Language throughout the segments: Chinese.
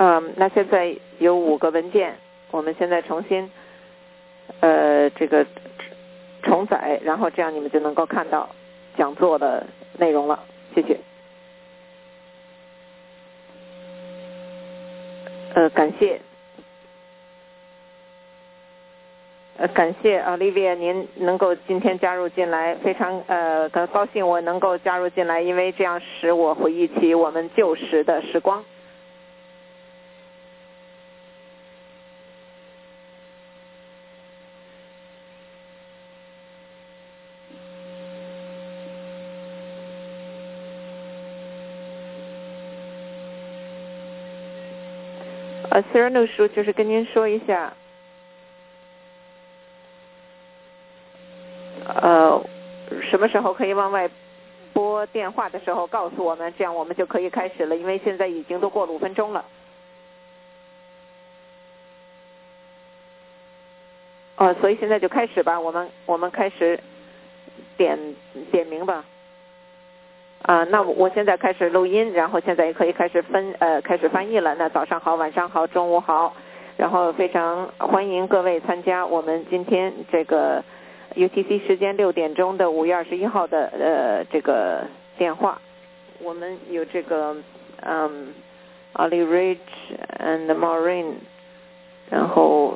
那现在有5个文件，我们现在重新这个重载，然后这样你们就能够看到讲座的内容了。谢谢。感谢Olivia 您能够今天加入进来，非常高兴我能够加入进来，因为这样使我回忆起我们旧时的时光。Cyrano 叔就是跟您说一下，什么时候可以往外拨电话的时候告诉我们，这样我们就可以开始了，因为现在已经都过了5分钟了。所以现在就开始吧，我们开始点名吧。那我现在开始录音，然后现在也可以开始翻译了。那早上好，晚上好，中午好，然后非常欢迎各位参加我们今天这个 UTC 时间6点钟的5月21号的这个电话。我们有这个Ali Rich and Maureen， 然后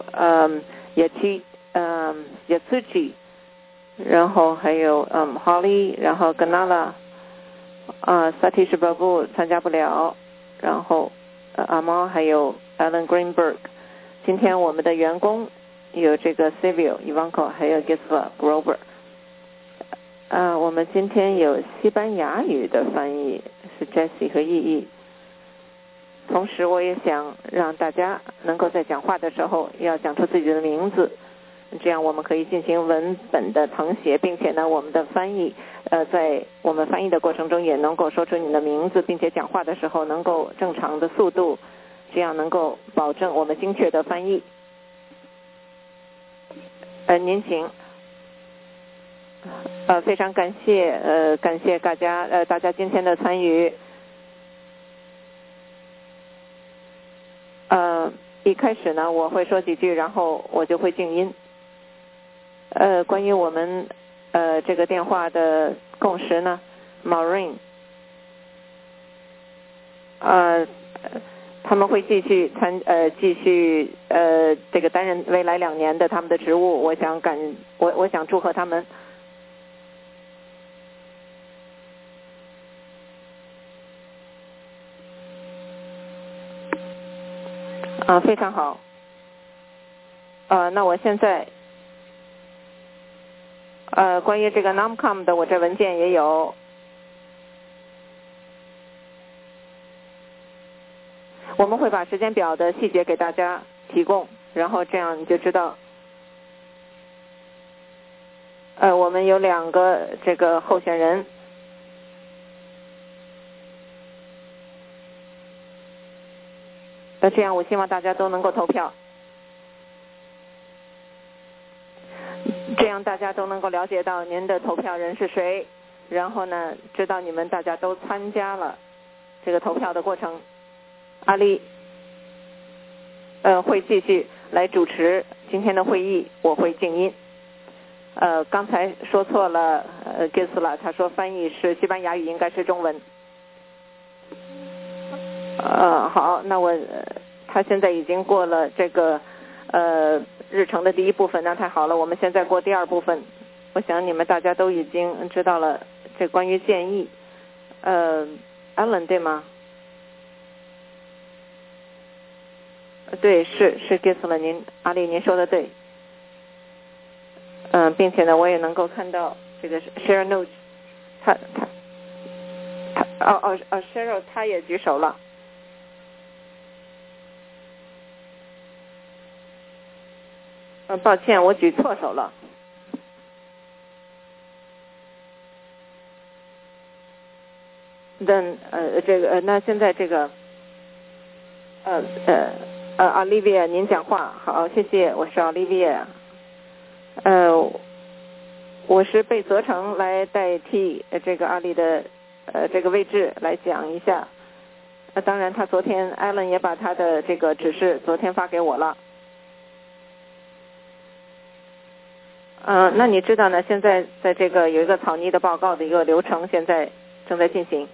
Yatsuji， 然后还有Holly， 然后 Ganala。Satish Babu 参加不了，然后阿猫还有 Alan Greenberg。今天我们的员工有这个 Silvio、Ivanko 还有 Gisela Grover。我们今天有西班牙语的翻译是 Jessie 和意义。同时我也想让大家能够在讲话的时候要讲出自己的名字，这样我们可以进行文本的誊写，并且呢我们的翻译在我们翻译的过程中也能够说出你的名字，并且讲话的时候能够正常的速度，这样能够保证我们精确的翻译。您请。非常感谢大家今天的参与。一开始呢我会说几句，然后我就会静音。关于我们这个电话的共识呢 Maureen 他们会继续这个担任未来2年的他们的职务，我想祝贺他们。非常好。那我现在关于这个 NOMCOM 的我这文件也有。我们会把时间表的细节给大家提供，然后这样你就知道我们有2个这个候选人。这样我希望大家都能够投票，这样大家都能够了解到您的投票人是谁，然后呢知道你们大家都参加了这个投票的过程。阿丽会继续来主持今天的会议，我会静音。刚才说错了Gisela 他说翻译是西班牙语，应该是中文。好，那他现在已经过了这个日程的第1部分，那太好了，我们现在过第2部分。我想你们大家都已经知道了这关于建议。Alan 对吗？对，是 Gisela 阿丽您说的对。并且呢我也能够看到这个 Share Notes， Cheryl 他也举手了。抱歉，我举错手了。那现在这个Olivia 您讲话。好，谢谢，我是 Olivia。我是被责成来代替这个阿丽的这个位置来讲一下当然他昨天 Alan 也把他的这个指示昨天发给我了。那你知道呢，现在在这个有一个草拟的报告的一个流程，现在正在进行。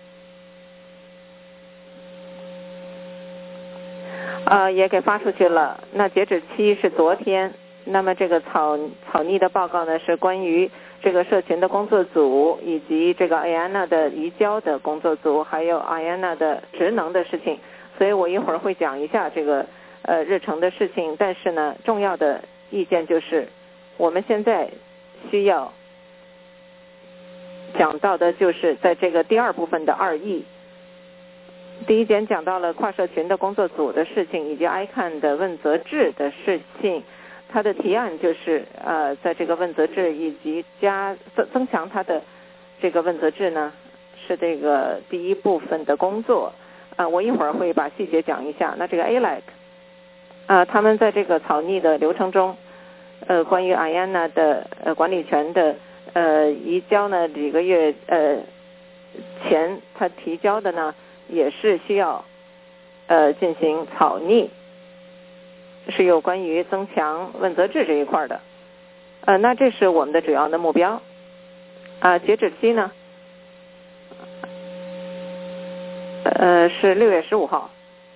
也给发出去了。那截止期是昨天。那么这个草拟的报告呢，是关于这个社群的工作组，以及这个 Ayana 的移交的工作组，还有 Ayana 的职能的事情。所以我一会儿会讲一下这个日程的事情。但是呢，重要的意见就是我们现在需要讲到的就是在这个第二部分的2E。第一点讲到了跨社群的工作组的事情，以及 ICANN 的问责制的事情。他的提案就是在这个问责制以及增强他的这个问责制呢，是这个第一部分的工作。我一会儿会把细节讲一下。那这个 ALEC 他们在这个草拟的流程中，关于 Ayana 的管理权的移交呢，几个月前他提交的呢，也是需要进行草拟，是有关于增强问责制这一块的。那这是我们的主要的目标。截止期呢是6月15号，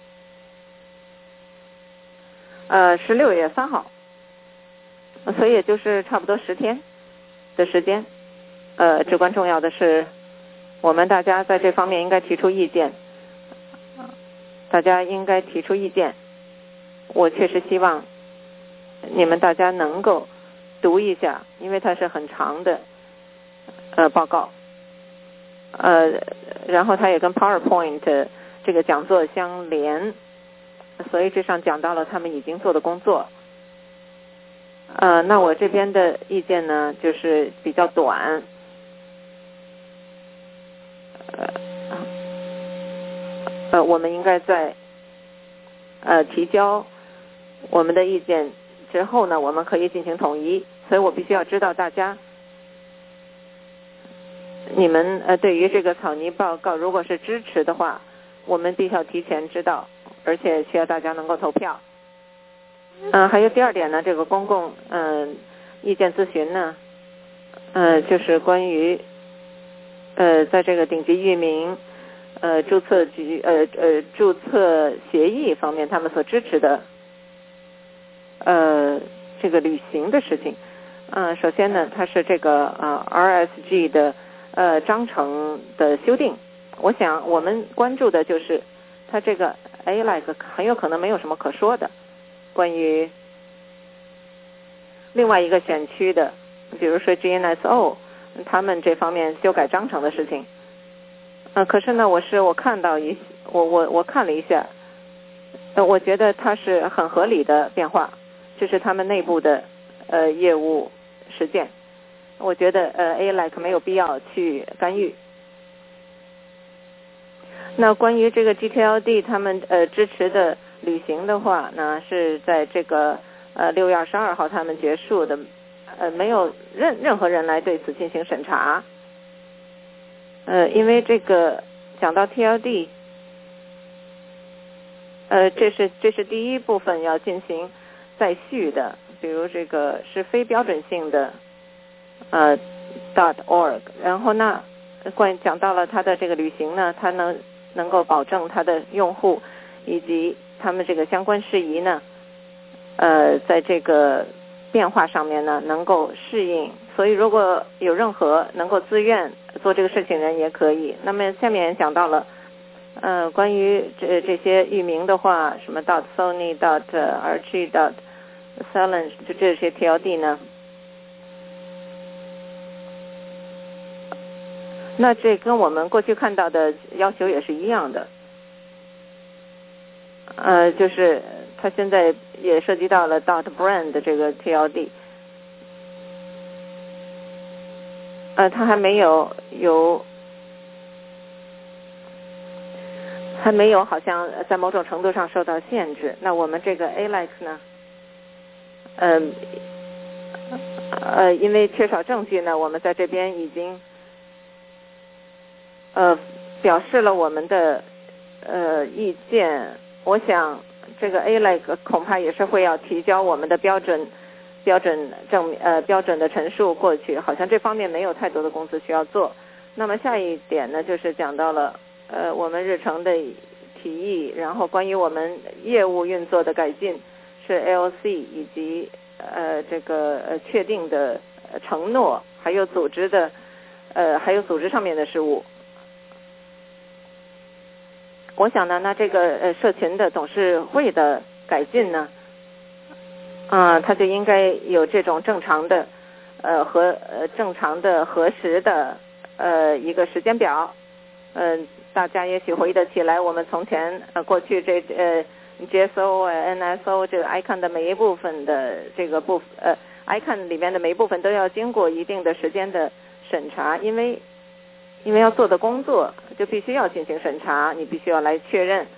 是6月3号，所以也就是差不多10天的时间。至关重要的是，我们大家在这方面应该提出意见。大家应该提出意见。我确实希望你们大家能够读一下，因为它是很长的报告。然后它也跟 PowerPoint 这个讲座相连，所以这上讲到了他们已经做的工作。那我这边的意见呢，就是比较短。我们应该在提交我们的意见之后呢，我们可以进行统一。所以我必须要知道大家，你们对于这个草拟报告如果是支持的话，我们必须要提前知道，而且需要大家能够投票。还有第二点呢，这个公共意见咨询呢，就是关于在这个顶级域名注册协议方面，他们所支持的这个履行的事情。首先呢，它是这个RSG 的章程的修订。我想我们关注的就是它这个 ALEC 很有可能没有什么可说的，关于另外一个选区的，比如说 GNSO 他们这方面修改章程的事情。可是呢，我看到我看了一下，我觉得它是很合理的变化，这是他们内部的业务实践。我觉得ALEC 没有必要去干预。那关于这个 GTLD 他们支持的履行的话呢，是在这个6月22号他们结束的，没有任何人来对此进行审查。因为这个讲到 TLD，这是第一部分要进行再续的，比如这个是非标准性的.org， 然后呢讲到了它的这个履行呢，它能够保证它的用户以及他们这个相关事宜呢在这个变化上面呢能够适应。所以如果有任何能够自愿做这个事情的人也可以。那么下面讲到了关于这些域名的话，什么 .sony.rg.salon 就这些 TLD 呢，那这跟我们过去看到的要求也是一样的。就是它现在也涉及到了 .brand 这个 TLD。它还没有好像在某种程度上受到限制。那我们这个 ALEC 呢，因为缺少证据呢，我们在这边已经表示了我们的意见，我想这个 ALEC 恐怕也是会要提交我们的标准的陈述过去，好像这方面没有太多的公司需要做。那么下一点呢，就是讲到了我们日程的提议，然后关于我们业务运作的改进是 LC 以及这个确定的承诺，还有组织上面的事务。我想呢，那这个社群的董事会的改进呢，它就应该有这种正常的核实的一个时间表。大家也许回得起来，我们从前过去这GSO NSO 这个 ICANN 的每一部分的这个ICANN 里面的每一部分都要经过一定的时间的审查，因为要做的工作就必须要进行审查，你必须要来确认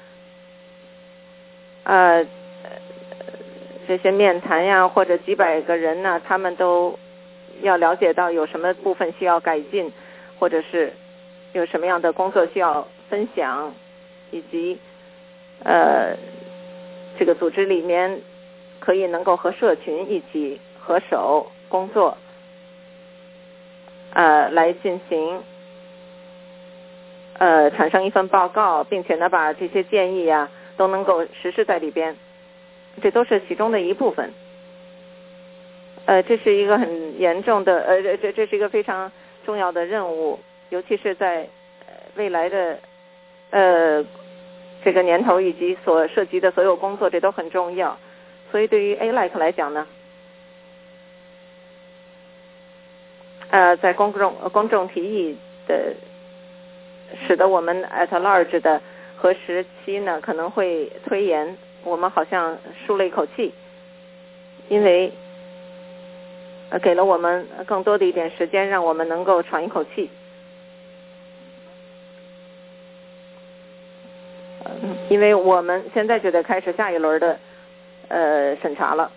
这些面谈呀，或者几百个人呢，他们都要了解到有什么部分需要改进，或者是有什么样的工作需要分享，以及这个组织里面可以能够和社群一起合手工作，来进行产生一份报告，并且呢把这些建议啊都能够实施在里边，这都是其中的一部分。这是一个很严重的这是一个非常重要的任务，尤其是在未来的这个年头以及所涉及的所有工作，这都很重要。所以对于 ALEC 来讲呢，在公众提议的使得我们 at large 的核实期呢可能会推延，我们好像舒了一口气，因为给了我们更多的一点时间，让我们能够喘一口气。因为我们现在就得开始下一轮的审查了。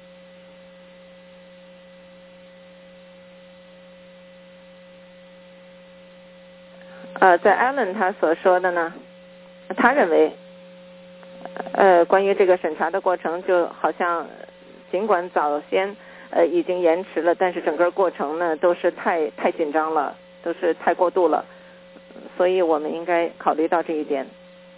在 Alan 他所说的呢，他认为关于这个审查的过程，就好像尽管早先已经延迟了，但是整个过程呢都是太紧张了，都是太过度了，所以我们应该考虑到这一点。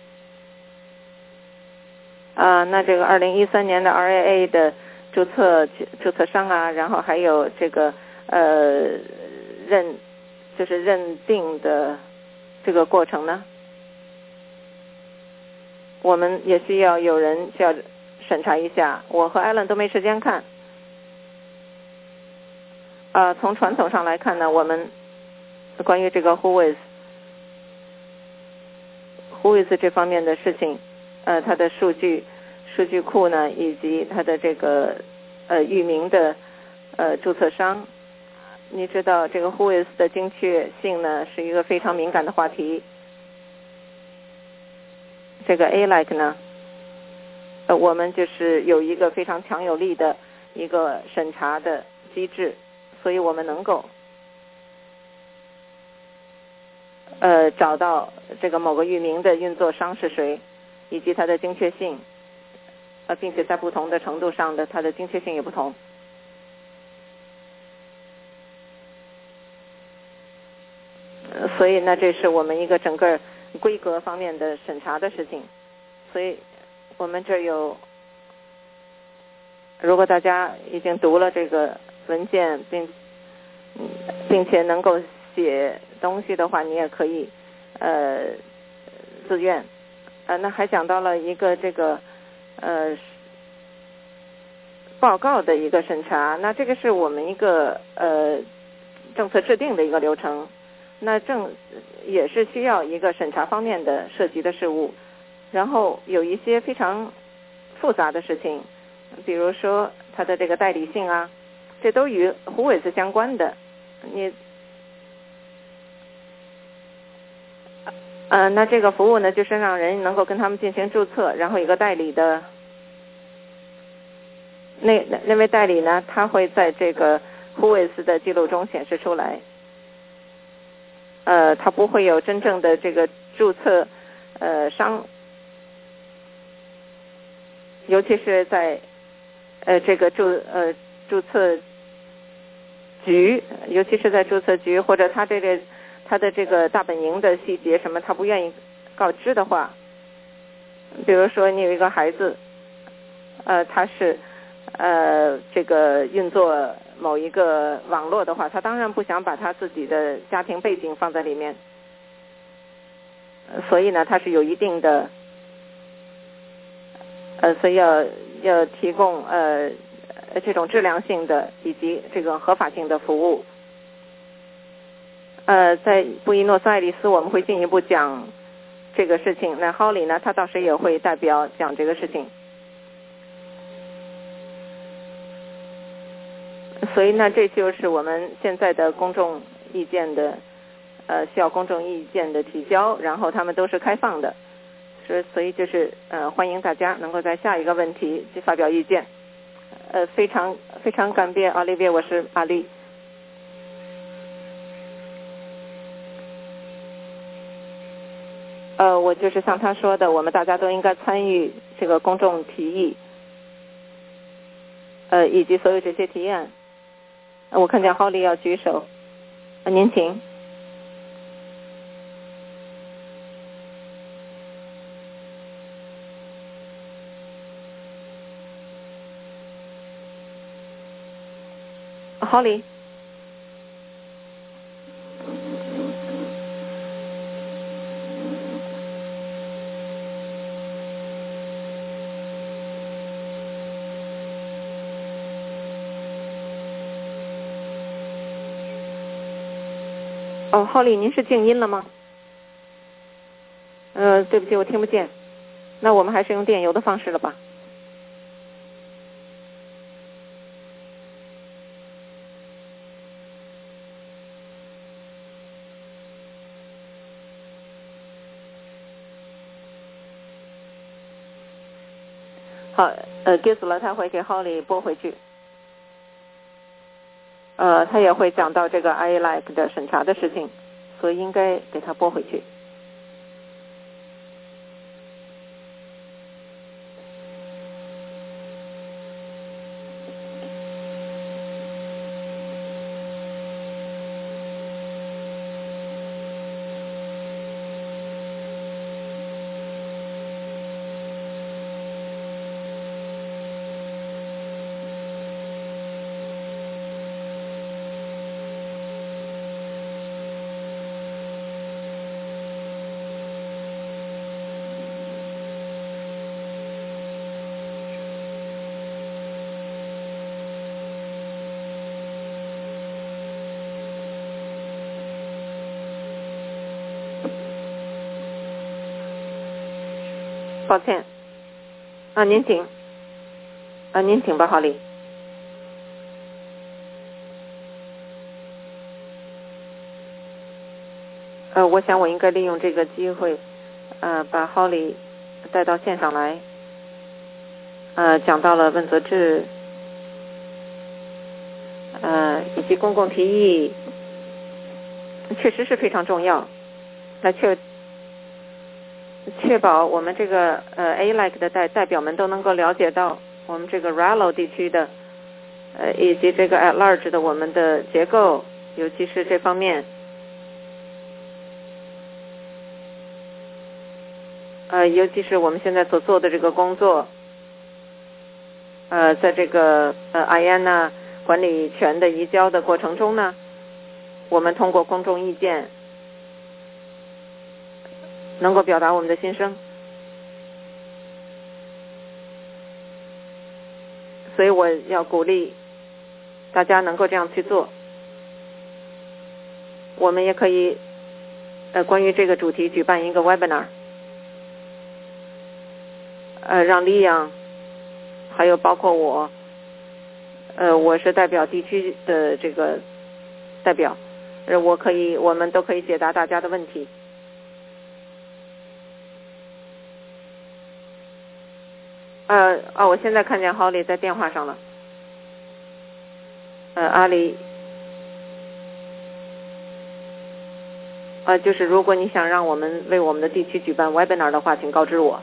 那这个2013年的 RAA 的注册商啊，然后还有这个认定的这个过程呢，我们也需要有人需要审查一下。我和 Alan 都没时间看。从传统上来看呢，我们关于这个 Whois 这方面的事情，它的数据库呢，以及它的这个域名的注册商，你知道这个 Whois 的精确性呢是一个非常敏感的话题。这个 ALEC 呢，我们就是有一个非常强有力的一个审查的机制，所以我们能够找到这个某个域名的运作商是谁，以及它的精确性，并且在不同的程度上的它的精确性也不同。所以呢，这是我们一个整个规格方面的审查的事情。所以我们这有，如果大家已经读了这个文件，并且能够写东西的话，你也可以自愿。那还讲到了一个这个报告的一个审查，那这个是我们一个政策制定的一个流程，那也是需要一个审查方面的涉及的事物，然后有一些非常复杂的事情，比如说它的这个代理性啊，这都与 Whois 相关的。那这个服务呢，就是让人能够跟他们进行注册，然后有个代理的，那位代理呢，他会在这个 Whois 的记录中显示出来。他不会有真正的这个注册商，尤其是在这个注册局，尤其是在注册局或者他的这个大本营的细节什么他不愿意告知的话，比如说你有一个孩子，他是这个运作某一个网络的话，他当然不想把他自己的家庭背景放在里面，所以呢他是有一定的所以要提供这种质量性的以及这个合法性的服务。在布宜诺斯艾利斯我们会进一步讲这个事情，那 Holly 呢他到时也会代表讲这个事情。所以呢这就是我们现在的公众意见的需要公众意见的提交，然后他们都是开放的，所以就是欢迎大家能够在下一个问题去发表意见。非常非常感谢奥利维，我是阿丽。我就是像他说的，我们大家都应该参与这个公众提议，以及所有这些提案。我看见 Holly 要举手，您请。Holly。Holly 您是静音了吗？对不起，我听不见。那我们还是用电邮的方式了吧。好，Gisela 他会给 Holly 拨回去。他也会讲到这个 ILAC 的审查的事情，所以应该给他拨回去。抱歉，您请，您请吧，Holly。我想我应该利用这个机会，把 Holly 带到线上来，讲到了问责制，以及公共提议，确实是非常重要，来确保我们这个ALAC 的代表们都能够了解到我们这个 RALO 地区的以及这个 at large 的我们的结构，尤其是这方面尤其是我们现在所做的这个工作在这个IANA 管理权的移交的过程中呢，我们通过公众意见能够表达我们的心声，所以我要鼓励大家能够这样去做。我们也可以关于这个主题举办一个 webinar， 让利昂还有包括我是代表地区的这个代表，我们都可以解答大家的问题。我现在看见 Holly 在电话上了。阿里就是如果你想让我们为我们的地区举办 webinar 的话，请告知我。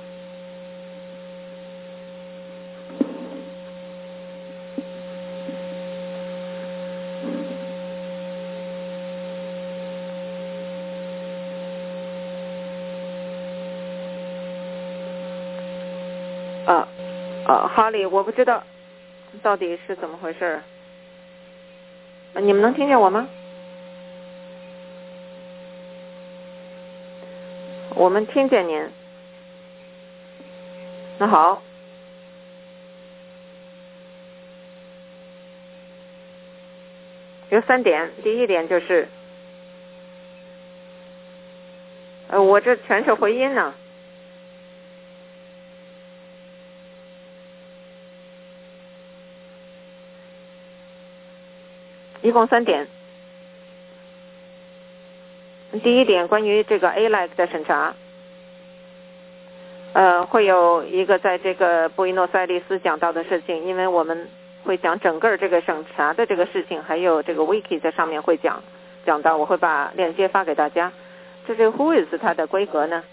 哈利，我不知道到底是怎么回事。你们能听见我吗？我们听见您。那好，有3点。第一点就是，我这全是回音呢。一共3点。第一点，关于这个 ALEC 的审查，会有一个在这个布宜诺斯艾利斯讲到的事情，因为我们会讲整个这个审查的这个事情，还有这个 wiki 在上面会讲到，我会把链接发给大家。这是 Whois 它的规格呢？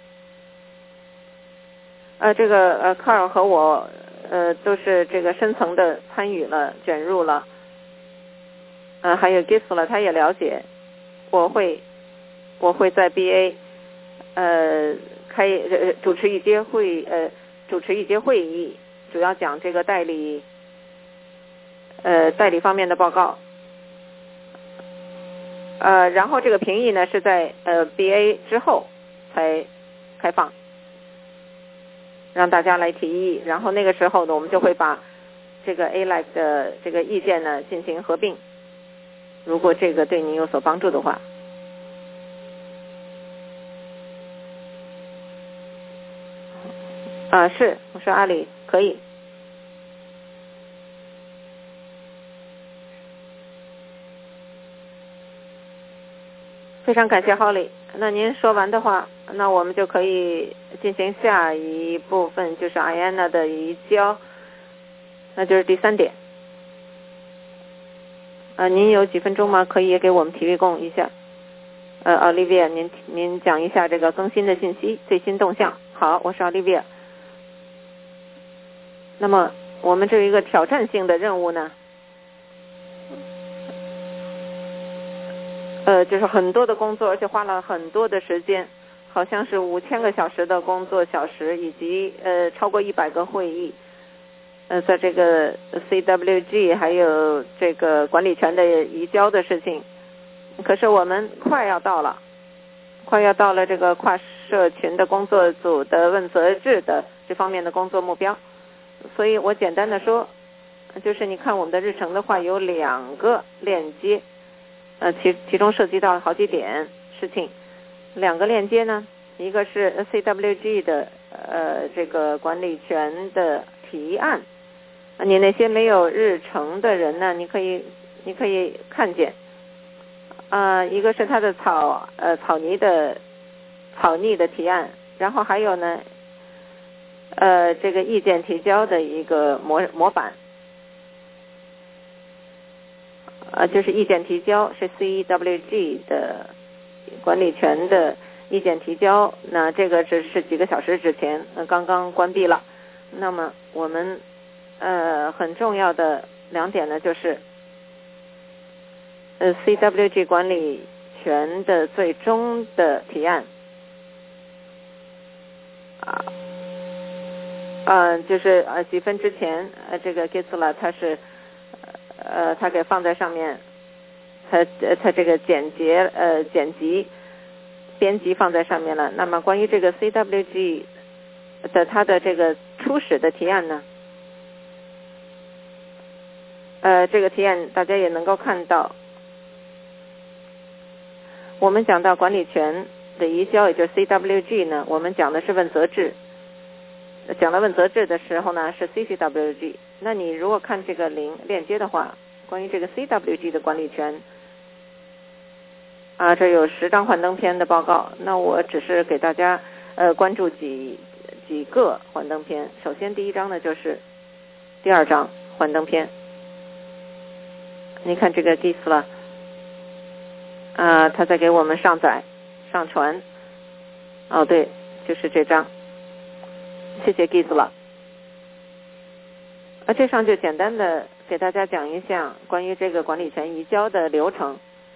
这个Carl 和我都是这个深层的参与了，卷入了。还有 Gisela 他也了解，我会在 BA 主持一节会议，主要讲这个代理方面的报告。然后这个评议呢是在BA 之后才开放，让大家来提议，然后那个时候呢我们就会把这个 ALEC 的这个意见呢进行合并。如果这个对您有所帮助的话，是，我说阿里可以。非常感谢 Holly。那您说完的话，那我们就可以进行下一部分，就是 Iana 的移交，那就是第3点。您有几分钟吗？可以给我们提供一下。Olivia， 您讲一下这个更新的信息、最新动向。好，我是 Olivia。那么我们这有一个挑战性的任务呢，就是很多的工作，而且花了很多的时间，好像是5000个小时的工作小时，以及超过100个会议。在这个 CWG 还有这个管理权的移交的事情，可是我们快要到了这个跨社群的工作组的问责制的这方面的工作目标。所以我简单的说，就是你看我们的日程的话，有2个链接，其中涉及到好几点事情。2个链接呢，一个是 CWG 的这个管理权的提案。你那些没有日程的人呢，你可以看见，一个是他的草拟的提案，然后还有呢，这个意见提交的一个模板，就是意见提交是 CWG 的管理权的意见提交，那这个只是几个小时之前刚刚关闭了。那么我们很重要的2点呢，就是CWG 管理权的最终的提案，就是几分之前，这个 Gisela 他是他给放在上面，他这个剪辑编辑放在上面了。那么关于这个 CWG 的他的这个初始的提案呢，这个提案大家也能够看到，我们讲到管理权的移交，也就是 CWG 呢，我们讲的是问责制。讲到问责制的时候呢，是 CCWG。那你如果看这个链接的话，关于这个 CWG 的管理权，这有10张幻灯片的报告。那我只是给大家关注几个幻灯片。首先第1张呢就是第2张幻灯片。你看这个 Gisela，他在给我们上载上传。哦，对，就是这张。谢谢 Giz 了。这上就简单的给大家讲一下关于这个管理权移交的流程。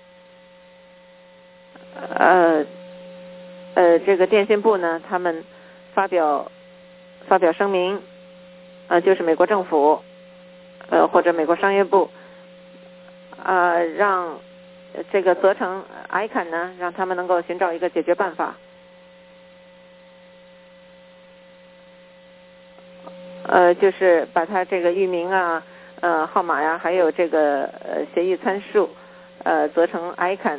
这个电信部呢，他们发表声明，就是美国政府，或者美国商业部，让这个责成 ICANN 呢，让他们能够寻找一个解决办法。就是把它这个域名啊、号码呀，还有这个协议参数，责成 ICANN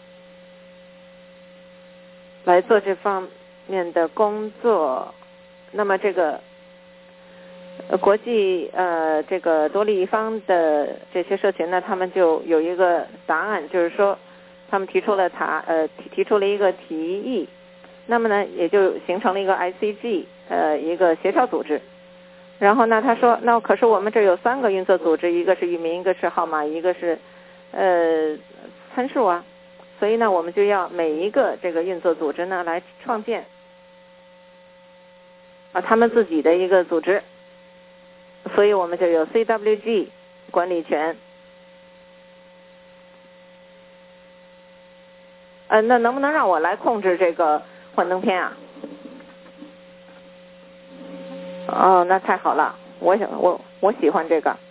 来做这方面的工作。那么这个国际这个多利益方的这些社群呢，他们就有一个答案，就是说他们提出了一个提议，那么呢也就形成了一个 ICG 一个协调组织。然后呢他说，那可是我们这有3个运作组织，一个是域名，一个是号码，一个是参数啊，所以呢我们就要每一个这个运作组织呢来创建他们自己的一个组织，所以我们就有 CWG 管理权。那能不能让我来控制这个幻灯片啊？哦，那太好了，我喜欢这个。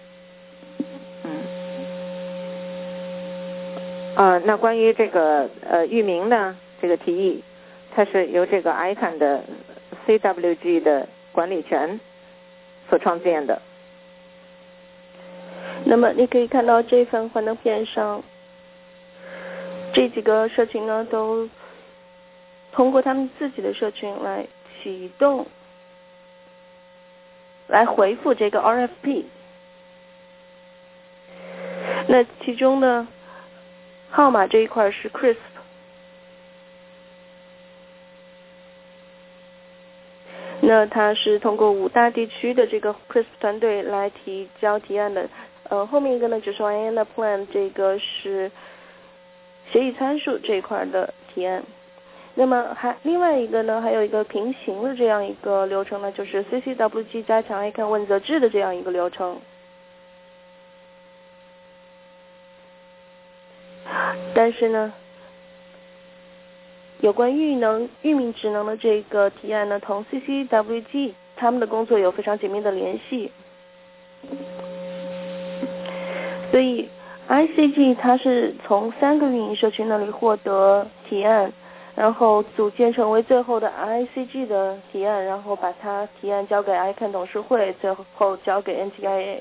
那关于这个域名呢，这个提议，它是由这个 ICANN 的 CWG 的管理权所创建的。 那么你可以看到这份幻灯片上，这几个社群呢都通过他们自己的社群来启动，来回复这个 RFP。那其中呢，号码这一块是 CRISP。那它是通过5大地区的这个 CRISP 团队来提交提案的。后面一个呢就是 IANA Plan， 这个是协议参数这一块的提案。那么另外一个呢，还有一个平行的这样一个流程呢，就是 CCWG 加强 ICANN 问责制的这样一个流程。但是呢，有关域名职能的这个提案呢，同 CCWG 他们的工作有非常紧密的联系。所以 ICG 它是从3个运营社群那里获得提案，然后组建成为最后的 ICG 的提案，然后把它提案交给 ICANN 董事会，最后交给 NTIA。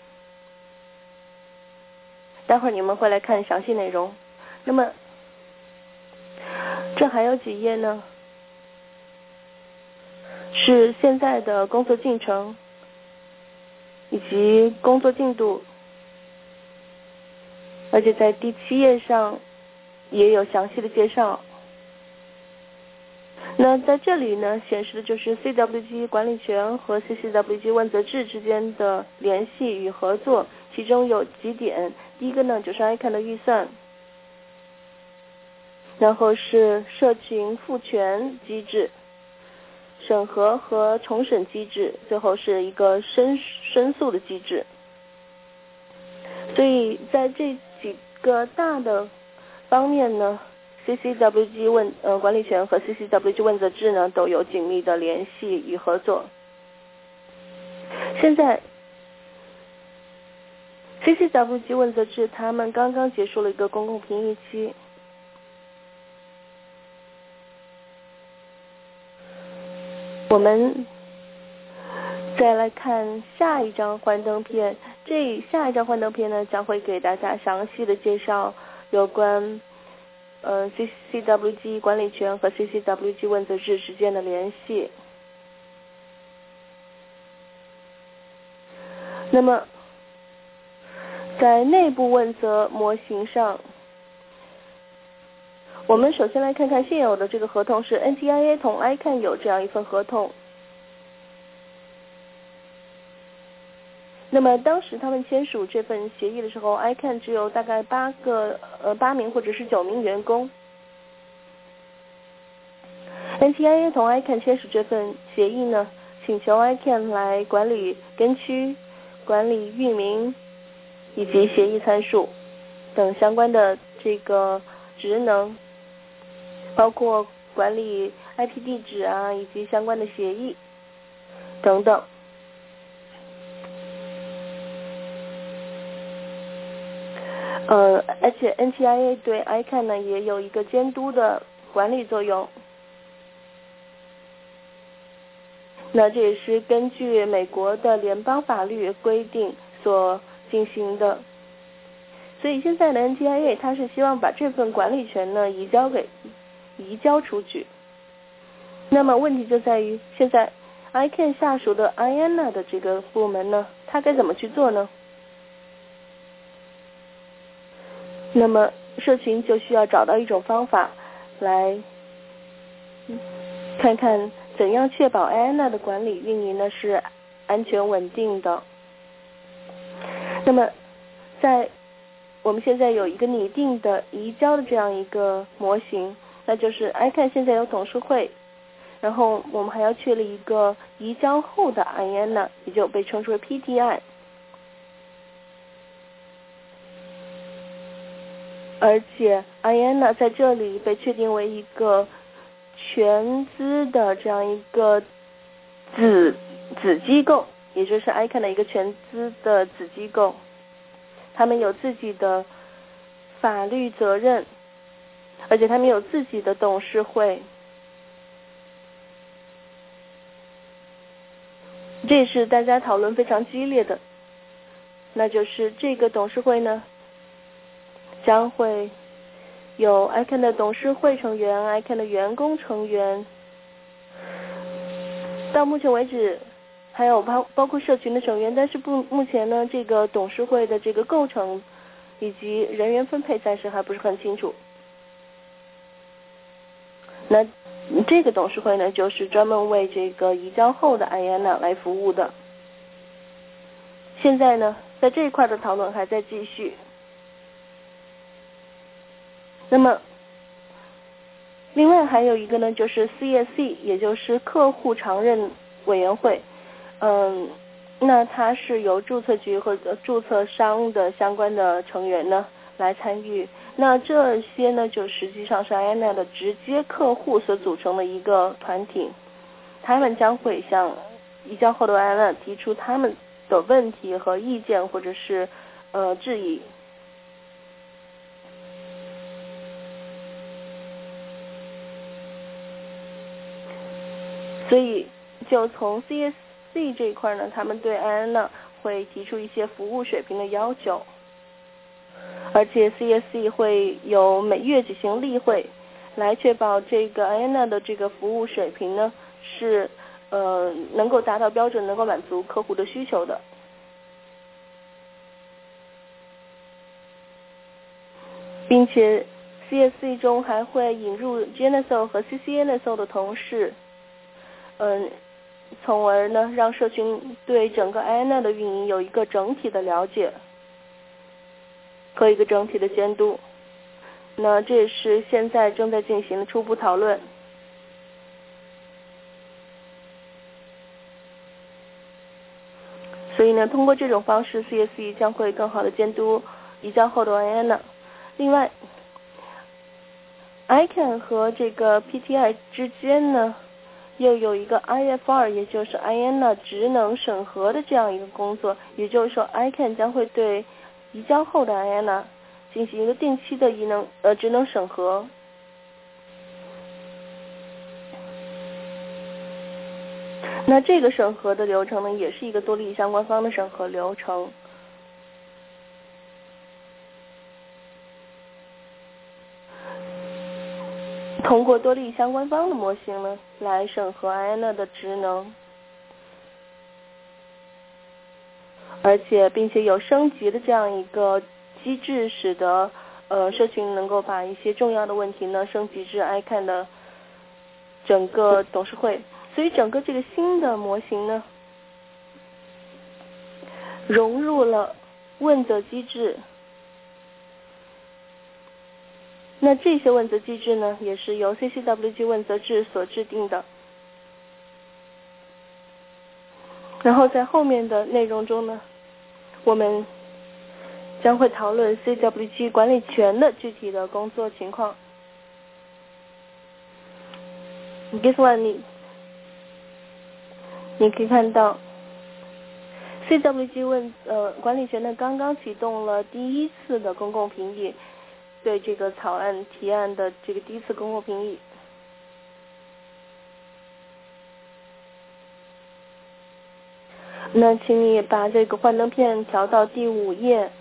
待会儿你们会来看详细内容。那么这还有几页呢，是现在的工作进程以及工作进度，而且在第7页上也有详细的介绍。那在这里呢，显示的就是 CWG 管理权和 CCWG 问责制之间的联系与合作，其中有几点。第一个呢，就是 ICANN 的预算，然后是社群赋权机制、审核和重审机制，最后是一个申诉的机制。所以在这几个大的方面呢，CCWG 管理权和 CCWG 问责制呢都有紧密的联系与合作。现在 CCWG 问责制他们刚刚结束了一个公共评议期。我们再来看下一张幻灯片，下一张幻灯片呢将会给大家详细的介绍有关CCWG 管理权和 CCWG 问责制之间的联系。那么在内部问责模型上，我们首先来看看现有的这个合同是 NTIA 同 ICANN 有这样一份合同。那么当时他们签署这份协议的时候，ICANN 只有大概8名或者是9名员工。 NTIA 同 ICANN 签署这份协议呢，请求 ICANN 来管理根区、管理域名以及协议参数等相关的这个职能，包括管理 IP 地址啊，以及相关的协议等等。而且 NTIA 对 ICANN 呢也有一个监督的管理作用。那这也是根据美国的联邦法律规定所进行的。所以现在的 NTIA 它是希望把这份管理权呢移交出去。那么问题就在于现在 ICANN 下属的 IANA 的这个部门呢，它该怎么去做呢？那么社群就需要找到一种方法来看看怎样确保 IANA 的管理运营呢是安全稳定的。那么我们现在有一个拟定的移交的这样一个模型，那就是 ICANN 现在有董事会，然后我们还要确立一个移交后的 IANA， 也就被称之为 PTI。而且 IANA 在这里被确定为一个全资的这样一个子机构，也就是 ICANN 的一个全资的子机构，他们有自己的法律责任，而且他们有自己的董事会。这也是大家讨论非常激烈的，那就是这个董事会呢将会有 ICANN 的董事会成员、ICANN 的员工成员，到目前为止还有包括社群的成员，但是目前呢这个董事会的这个构成以及人员分配暂时还不是很清楚。那这个董事会呢就是专门为这个移交后的 IANA 来服务的。现在呢在这一块的讨论还在继续。那么另外还有一个呢就是 CSC， 也就是客户常任委员会。那它是由注册局和注册商的相关的成员呢来参与。那这些呢就实际上是 IANA 的直接客户所组成的一个团体，他们将会向移交后的 IANA 提出他们的问题和意见或者是质疑。所以就从 CSC 这一块呢，他们对 IANA 会提出一些服务水平的要求，而且 CSC 会有每月举行例会，来确保这个 IANA 的这个服务水平呢是能够达到标准，能够满足客户的需求的。并且 CSC 中还会引入 GNSO 和 CCNSO 的同事，从而呢让社群对整个 IANA 的运营有一个整体的了解和一个整体的监督。那这也是现在正在进行的初步讨论。所以呢通过这种方式 CSC 将会更好的监督移交后的 IANA。另外 ICANN 和这个 PTI 之间呢又有一个 IFR， 也就是 IANA 职能审核的这样一个工作，也就是说 ICANN 将会对移交后的 IANA 进行一个定期的职能审核。那这个审核的流程呢也是一个多利益相关方的审核流程。通过多利益相关方的模型呢来审核 IANA 的职能，而且并且有升级的这样一个机制，使得社群能够把一些重要的问题呢升级至 ICANN 的整个董事会。所以整个这个新的模型呢融入了问责机制， 那这些问责机制呢，也是由 CCWG 问责制所制定的。然后在后面的内容中呢，我们将会讨论 CWG 管理权的具体的工作情况。This one 你可以看到 CWG 管理权呢刚刚启动了第一次的公共评议，对这个草案提案的这个第一次公共评议。那请你把这个幻灯片调到第5页。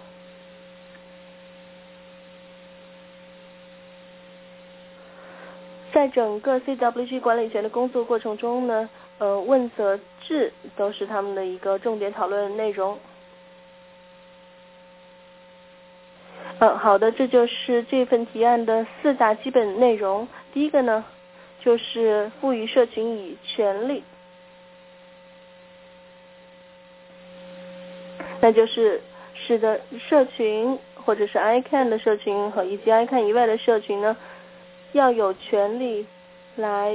在整个 CWG 管理权的工作过程中呢，问责制都是他们的一个重点讨论内容。好的，这就是这份提案的4大基本内容。第一个呢，就是赋予社群以权利，那就是使得社群或者是 ICANN 的社群以及 ICANN 以外的社群呢，要有权利来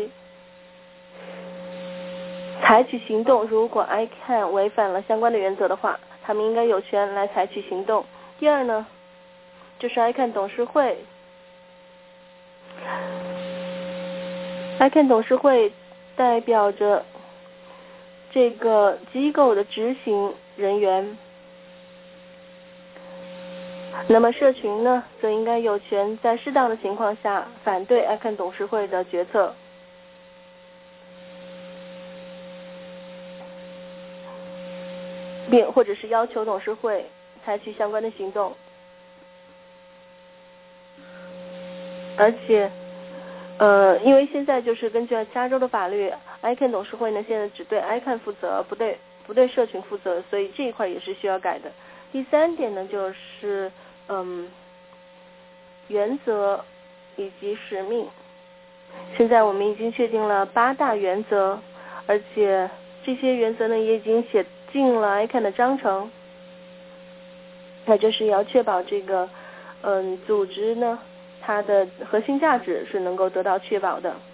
采取行动。如果 ICANN 违反了相关的原则的话，他们应该有权来采取行动。第二呢，就是 ICANN 董事会。ICANN 董事会代表着这个机构的执行人员。那么社群呢，则应该有权在适当的情况下反对 ICANN 董事会的决策，或者是要求董事会采取相关的行动。而且因为现在就是根据加州的法律， ICANN 董事会呢现在只对 ICANN 负责，不对社群负责，所以这一块也是需要改的。第3点呢，就是原则以及使命。现在我们已经确定了8大原则，而且这些原则呢也已经写进了 ICANN 的章程。那就是要确保这个组织呢，它的核心价值是能够得到确保的。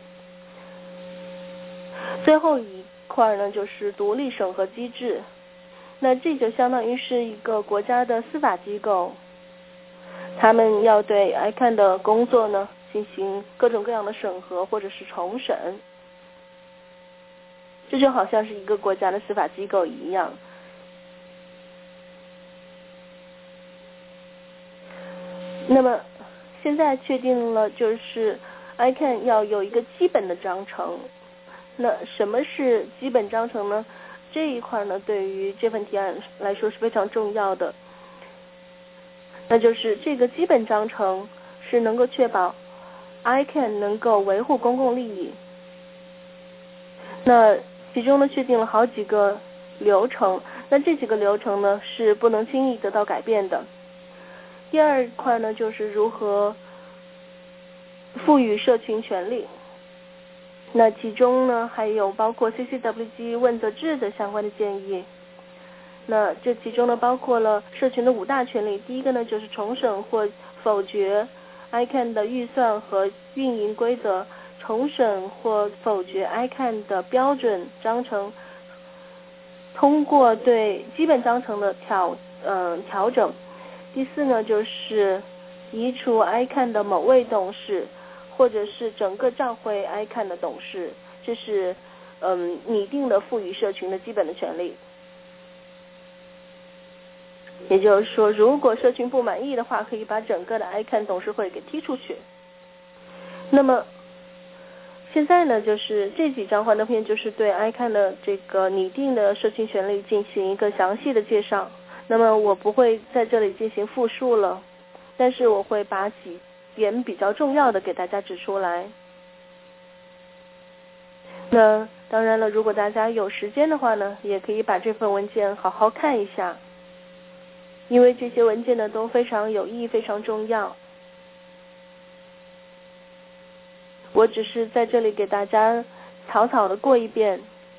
最后一块呢，就是独立审核机制。那这就相当于是一个国家的司法机构，他们要对 ICANN 的工作呢进行各种各样的审核或者是重审。这就好像是一个国家的司法机构一样。那么现在确定了，就是 ICANN 要有一个基本的章程。那什么是基本章程呢？这一块呢，对于这份提案来说是非常重要的。那就是这个基本章程是能够确保 ICANN 能够维护公共利益。那其中呢确定了好几个流程，那这几个流程呢是不能轻易得到改变的。第二块呢，就是如何赋予社群权利。那其中呢还有包括 CCWG 问责制的相关的建议。那这其中呢包括了社群的5大权利。第一个呢就是重审或否决 ICANN 的预算和运营规则，重审或否决 ICANN 的标准章程，通过对基本章程的调整。第4呢就是移除 ICANN 的某位董事，或者是整个召回 ICANN 的董事，这是拟定的赋予社群的基本的权利。也就是说，如果社群不满意的话，可以把整个的 ICANN 董事会给踢出去。那么现在呢，就是这几张幻灯片就是对 ICANN 的这个拟定的社群权利进行一个详细的介绍。那么我不会在这里进行复述了，但是我会把几点比较重要的给大家指出来。那当然了，如果大家有时间的话呢，也可以把这份文件好好看一下，因为这些文件呢都非常有意义，非常重要。我只是在这里给大家草草的过一遍。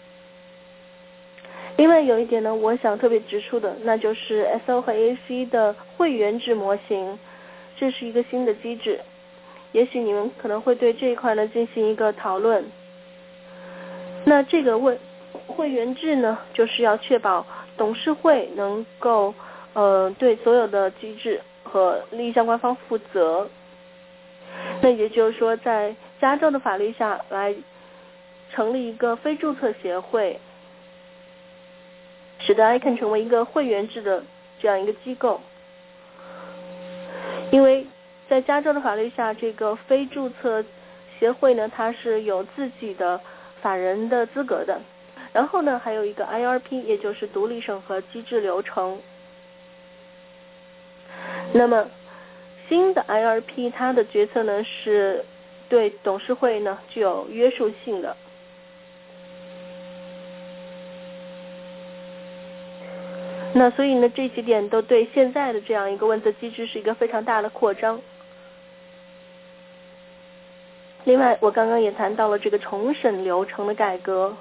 另外有一点呢，我想特别指出的，那就是 SO 和 AC 的会员制模型，这是一个新的机制。 也许你们可能会对这一块呢进行一个讨论。那这个会员制呢，就是要确保董事会能够对所有的机制和利益相关方负责。那也就是说，在加州的法律下来成立一个非注册协会，使得 ICANN 成为一个会员制的这样一个机构。因为在加州的法律下，这个非注册协会呢，它是有自己的法人的资格的。然后呢，还有一个 IRP， 也就是独立审核机制流程。那么新的 IRP 它的决策呢是对董事会呢具有约束性的。那所以呢，这几点都对现在的这样一个问责机制是一个非常大的扩张。另外，我刚刚也谈到了这个重审流程的改革。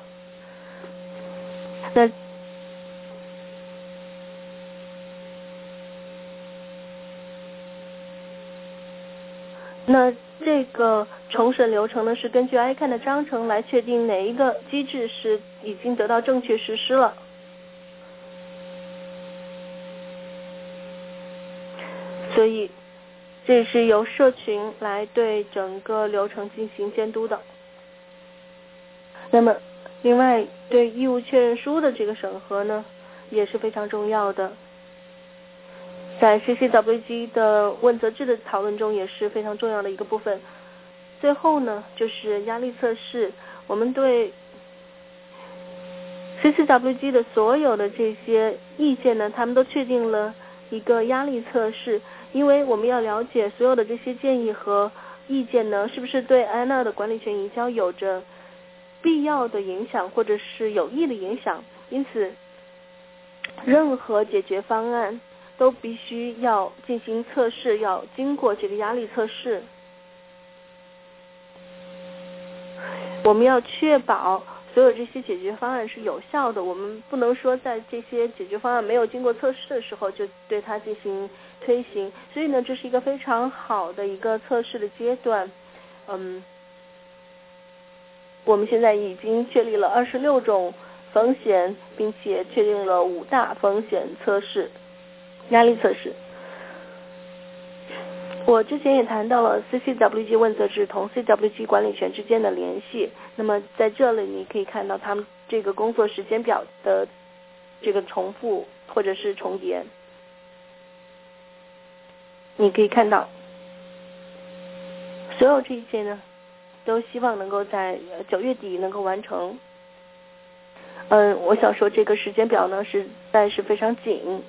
那这个重审流程呢，是根据 ICANN 的章程来确定哪一个机制是已经得到正确实施了。所以这是由社群来对整个流程进行监督的。那么另外对义务确认书的这个审核呢也是非常重要的，在 CCWG 的问责制的讨论中也是非常重要的一个部分。最后呢就是压力测试，我们对 CCWG 的所有的这些意见呢，他们都确定了一个压力测试，因为我们要了解所有的这些建议和意见呢，是不是对 INR 的管理权移交有着必要的影响或者是有益的影响。因此任何解决方案都必须要进行测试，要经过这个压力测试。我们要确保所有这些解决方案是有效的，我们不能说在这些解决方案没有经过测试的时候就对它进行推行。所以呢，这是一个非常好的一个测试的阶段。我们现在已经确立了26种风险，并且确定了5大风险测试、压力测试。我之前也谈到了 CCWG 问责制同 CWG 管理权之间的联系。那么在这里你可以看到他们这个工作时间表的这个重复或者是重叠。你可以看到所有这一切呢都希望能够在9月底能够完成。我想说这个时间表呢实在是非常紧，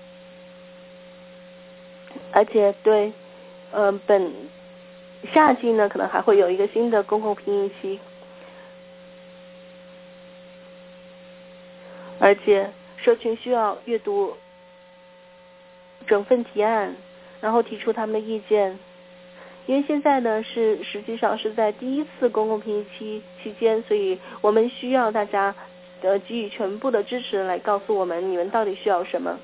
而且对本夏季呢可能还会有一个新的公共评议期，而且社群需要阅读整份提案，然后提出他们的意见。因为现在呢是实际上是在第一次公共评议期间，所以我们需要大家给予全部的支持来告诉我们你们到底需要什么。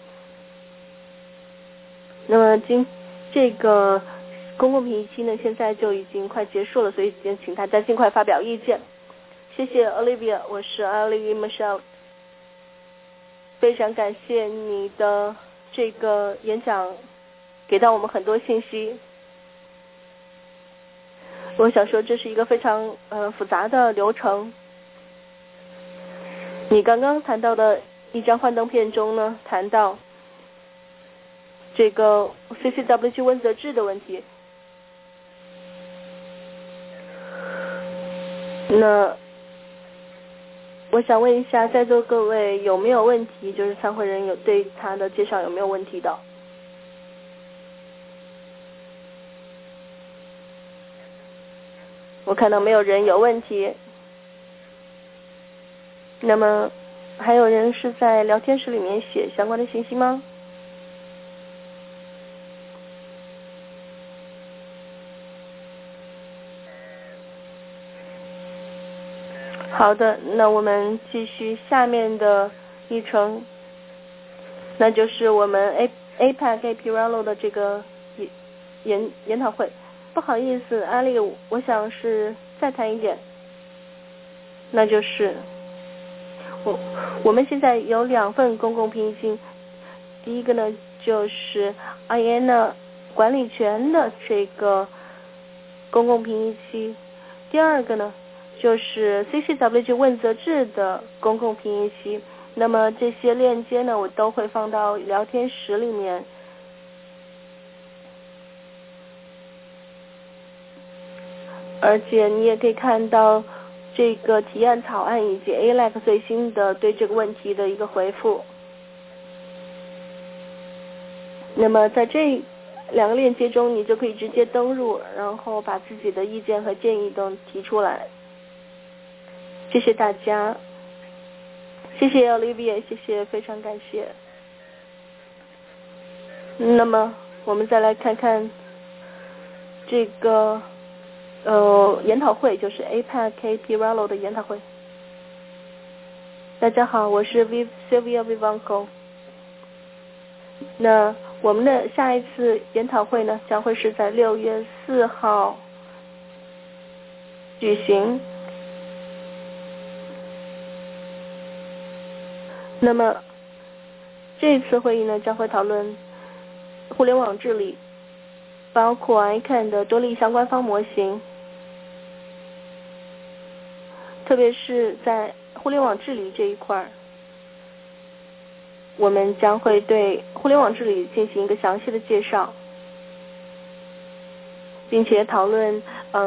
那么这个公共评议期呢现在就已经快结束了，所以请大家尽快发表意见。谢谢 Olivia， 我是 Olivia Michelle， 非常感谢你的这个演讲给到我们很多信息。我想说这是一个非常复杂的流程。你刚刚谈到的一张幻灯片中呢谈到这个 CCWG 问责制的问题。那我想问一下在座各位有没有问题，就是参会人有对他的介绍有没有问题的？我看到没有人有问题。那么还有人是在聊天室里面写相关的信息吗？好的，那我们继续下面的议程，那就是我们 APAC Pirello 的这个研讨会。 不好意思，阿丽，我想是再谈一点，那就是我们现在有2份公共评议期，第一个呢就是 IANA 管理权的这个公共评议期，第二个呢就是 CCWG 问责制的公共评议期。那么这些链接呢我都会放到聊天室里面，而且你也可以看到这个提案草案以及 ALEC 最新的对这个问题的一个回复。那么在这2个链接中你就可以直接登入，然后把自己的意见和建议都提出来。谢谢大家，谢谢 Olivia， 谢谢，非常感谢。那么我们再来看看这个研讨会，就是 APAC Pirello 的研讨会。大家好，我是 Sylvia Vivanco。那我们的下一次研讨会呢将会是在6月4号举行。那么这次会议呢将会讨论互联网治理，包括 ICANN 的多利相关方模型，特别是在互联网治理这一块，我们将会对互联网治理进行一个详细的介绍，并且讨论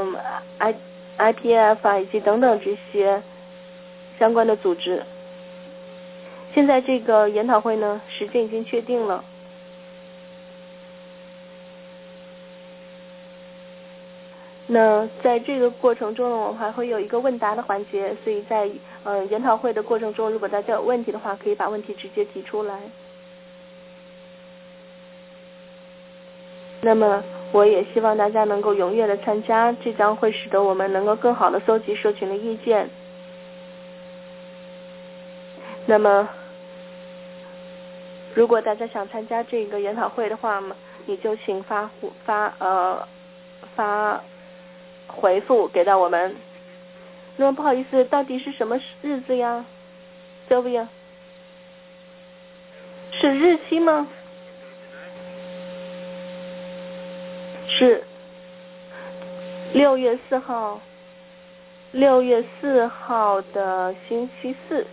IPF 以及等等这些相关的组织。现在这个研讨会呢时间已经确定了，那在这个过程中呢我们还会有一个问答的环节，所以在研讨会的过程中如果大家有问题的话可以把问题直接提出来。那么我也希望大家能够踊跃的参加，这将会使得我们能够更好的搜集社群的意见。那么如果大家想参加这个研讨会的话你就请发回复给到我们。那么不好意思，到底是什么日子呀 Sylvia？ 是日期吗？是6月4号，6月4号的星期四，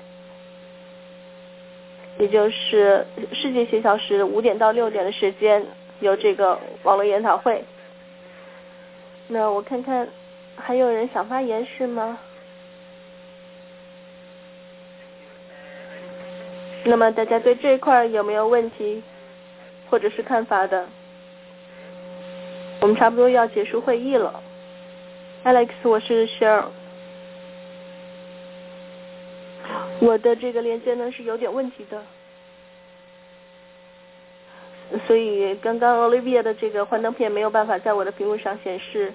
也就是世界协调时5点到6点的时间有这个网络研讨会。那我看看还有人想发言是吗？那么大家对这一块有没有问题或者是看法的？我们差不多要结束会议了。 Alex， 我是 Cheryl。 我的这个连接呢是有点问题的，所以刚刚 Olivia 的这个幻灯片没有办法在我的屏幕上显示。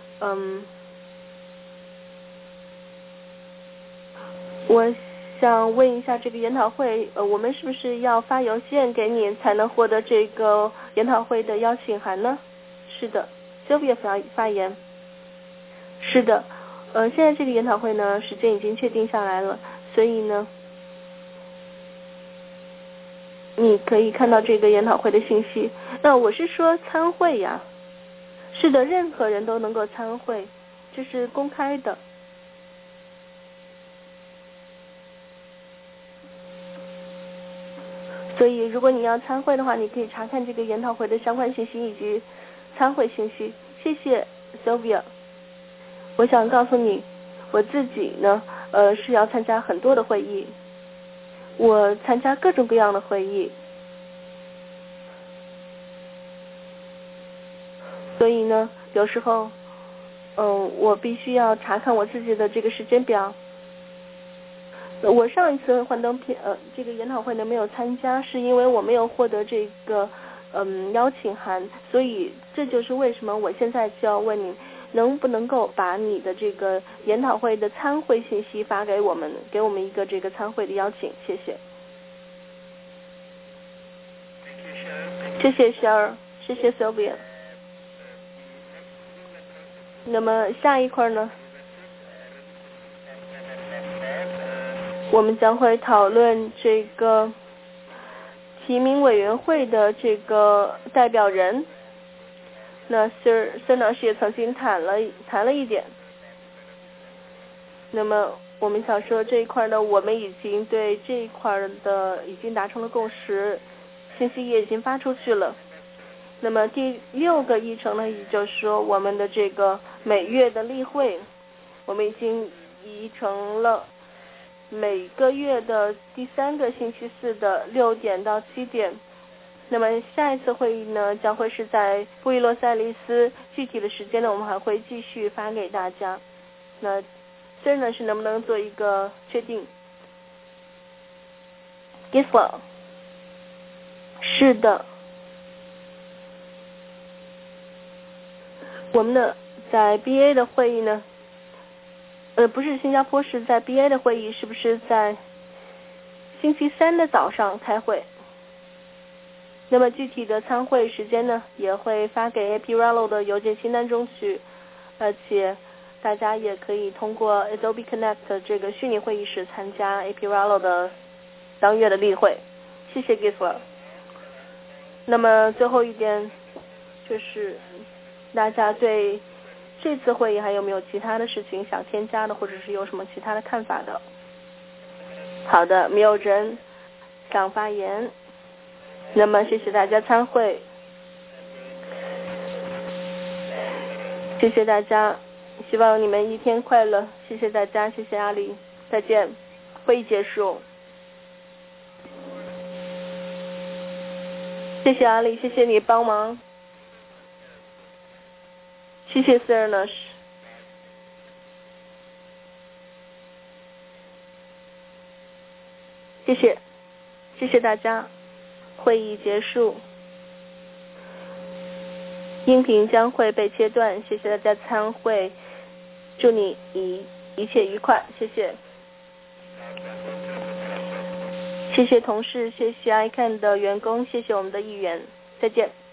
我想问一下这个研讨会我们是不是要发邮件给你才能获得这个研讨会的邀请函呢？是的， Sylvia 发言。是的，现在这个研讨会呢时间已经确定下来了，所以呢你可以看到这个研讨会的信息。那我是说参会呀。是的，任何人都能够参会，这是公开的。所以如果你要参会的话，你可以查看这个研讨会的相关信息以及参会信息。谢谢 Sylvia。 我想告诉你，我自己呢是要参加很多的会议，我参加各种各样的会议，所以呢有时候我必须要查看我自己的这个时间表。我上一次幻灯片这个研讨会呢没有参加，是因为我没有获得这个邀请函，所以这就是为什么我现在就要问你能不能够把你的这个研讨会的参会信息发给我们，给我们一个这个参会的邀请。谢谢。谢谢 Cheryl， 谢谢 Sylvia。 那么下一块呢，我们将会讨论这个提名委员会的这个代表人。那 Sir 老师也曾经谈了一点。那么我们想说这一块呢，我们已经对这一块的已经达成了共识，信息也已经发出去了。那么第6个议程呢，也就是说我们的这个每月的例会，我们已经移成了每个月的第3个星期四的6点到7点。那么下一次会议呢，将会是在布宜诺斯艾利斯，具体的时间呢，我们还会继续发给大家。那Sir呢是能不能做一个确定 ？Gisela， 是的。我们的在 BA 的会议呢，不是新加坡，是在 BA 的会议，是不是在星期3的早上开会？那么具体的参会时间呢，也会发给 APRALO 的邮件清单中去，而且大家也可以通过 Adobe Connect 这个虚拟会议室参加 APRALO 的当月的例会。谢谢 Gisela。那么最后一点就是大家对这次会议还有没有其他的事情想添加的，或者是有什么其他的看法的？好的，没有人想发言。那么谢谢大家参会，谢谢大家，希望你们一天快乐，谢谢大家，谢谢阿里，再见，会议结束。谢谢阿里，谢谢你帮忙，谢谢 Sir 老师，谢谢大家。会议结束，音频将会被切断，谢谢大家参会，祝你一切愉快，谢谢。谢谢同事，谢谢 ICANN 的员工，谢谢我们的议员，再见。